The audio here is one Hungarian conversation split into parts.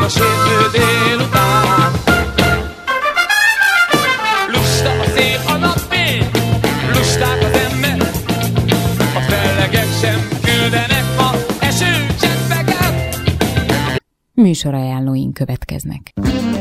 a sértő délután. Lusta a szél, a napfény, lusták az ember, a fellegek sem küldenek ma esőcseppeket. Műsorajánlóink következnek.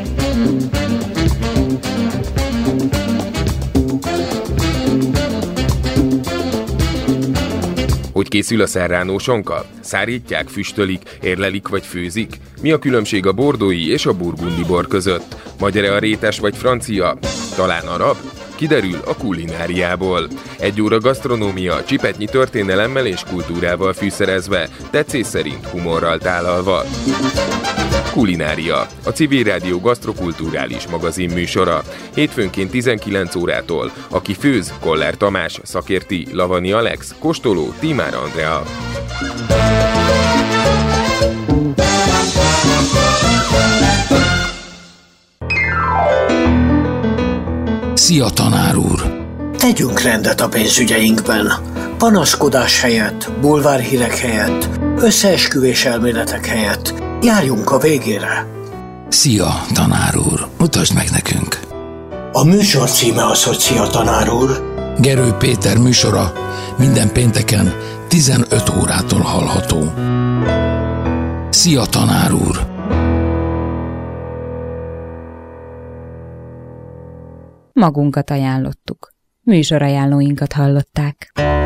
Hogy készül a serrano sonka? Szárítják, füstölik, érlelik vagy főzik? Mi a különbség a bordói és a burgundi bor között? Magyar-e a rétes vagy francia? Talán arab? Kiderül a kulináriából. 1 óra gasztronómia, csipetnyi történelemmel és kultúrával fűszerezve, tetszés szerint humorral tálalva. Kulinária, a Civil Rádió gasztrokulturális magazin műsora. Hétfőnként 19 órától. Aki főz, Koller Tamás, szakérti, Lavani Alex, kóstoló, Tímár Andrea. Szia, tanár úr! Tegyünk rendet a pénzügyeinkben. Panaszkodás helyett, bulvárhírek helyett, összeesküvés elméletek helyett járjunk a végére. Szia, tanár úr! Mutasd meg nekünk! A műsor címe az, hogy Szia, tanár úr. Gerő Péter műsora minden pénteken 15 órától hallható. Szia, tanár úr! Magunkat ajánlottuk. Műsorajánlóinkat hallották.